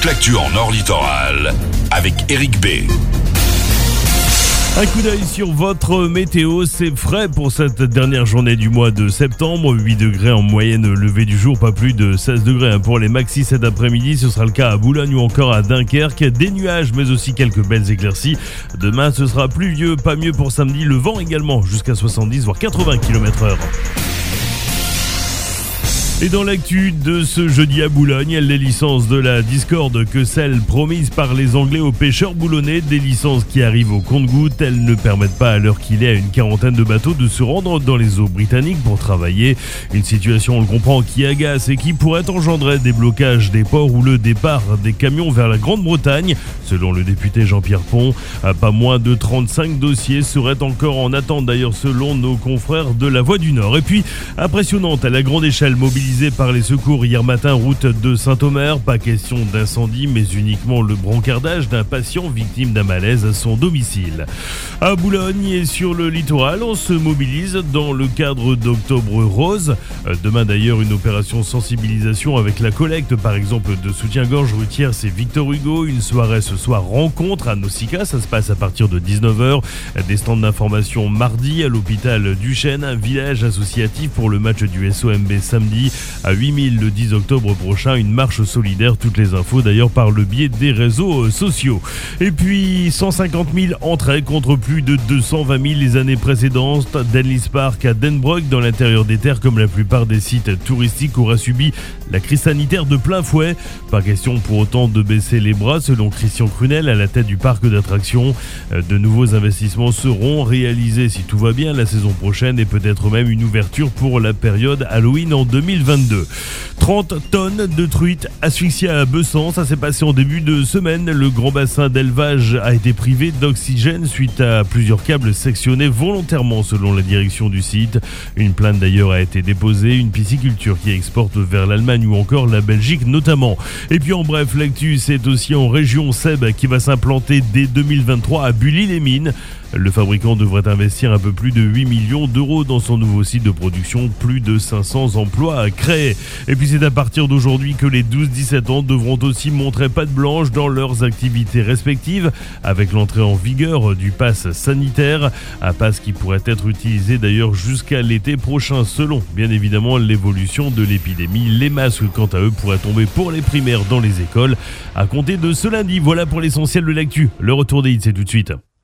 toute l'actu en Nord Littoral avec Eric B. Un coup d'œil sur votre météo, c'est frais pour cette dernière journée du mois de septembre. 8 degrés en moyenne levé du jour, pas plus de 16 degrés pour les maxis cet après-midi. Ce sera le cas à Boulogne ou encore à Dunkerque. Des nuages mais aussi quelques belles éclaircies. Demain ce sera pluvieux, pas mieux pour samedi. Le vent également jusqu'à 70 voire 80 km/h. Et dans l'actu de ce jeudi à Boulogne, les licences de la discorde que celles promises par les Anglais aux pêcheurs boulonnais, des licences qui arrivent au compte-gouttes, elles ne permettent pas à l'heure qu'il est à une quarantaine de bateaux de se rendre dans les eaux britanniques pour travailler. Une situation, on le comprend, qui agace et qui pourrait engendrer des blocages des ports ou le départ des camions vers la Grande-Bretagne. Selon le député Jean-Pierre Pont, pas moins de 35 dossiers seraient encore en attente d'ailleurs selon nos confrères de la Voix du Nord. Et puis, impressionnante à la grande échelle mobilisée par les secours hier matin route de Saint-Omer. Pas question d'incendie mais uniquement le brancardage d'un patient victime d'un malaise à son domicile. À Boulogne et sur le littoral, on se mobilise dans le cadre d'Octobre Rose. Demain d'ailleurs une opération sensibilisation avec la collecte par exemple de soutien-gorge routière, c'est Victor Hugo. Une soirée ce soir rencontre à Nausicaa, ça se passe à partir de 19h. Des stands d'information mardi à l'hôpital du Chêne, un village associatif pour le match du SOMB samedi. À 8000 le 10 octobre prochain, une marche solidaire. Toutes les infos d'ailleurs par le biais des réseaux sociaux. Et puis 150 000 entrées contre plus de 220 000 les années précédentes. Denlis Park à Denbroek dans l'intérieur des terres, comme la plupart des sites touristiques, aura subi la crise sanitaire de plein fouet. Pas question pour autant de baisser les bras selon Christian Crunel à la tête du parc d'attractions. De nouveaux investissements seront réalisés si tout va bien la saison prochaine et peut-être même une ouverture pour la période Halloween en 2022. 30 tonnes de truites asphyxiées à Bessan, ça s'est passé en début de semaine. Le grand bassin d'élevage a été privé d'oxygène suite à plusieurs câbles sectionnés volontairement selon la direction du site. Une plainte d'ailleurs a été déposée, une pisciculture qui exporte vers l'Allemagne ou encore la Belgique notamment. Et puis en bref, l'actu c'est aussi en région Seb qui va s'implanter dès 2023 à Bully-les-Mines. Le fabricant devrait investir un peu plus de 8 millions d'euros dans son nouveau site de production, plus de 500 emplois à créer. Et puis c'est à partir d'aujourd'hui que les 12-17 ans devront aussi montrer patte blanche dans leurs activités respectives, avec l'entrée en vigueur du pass sanitaire, un pass qui pourrait être utilisé d'ailleurs jusqu'à l'été prochain selon bien évidemment l'évolution de l'épidémie. Les masques quant à eux pourraient tomber pour les primaires dans les écoles à compter de ce lundi. Voilà pour l'essentiel de l'actu. Le retour des hits c'est tout de suite.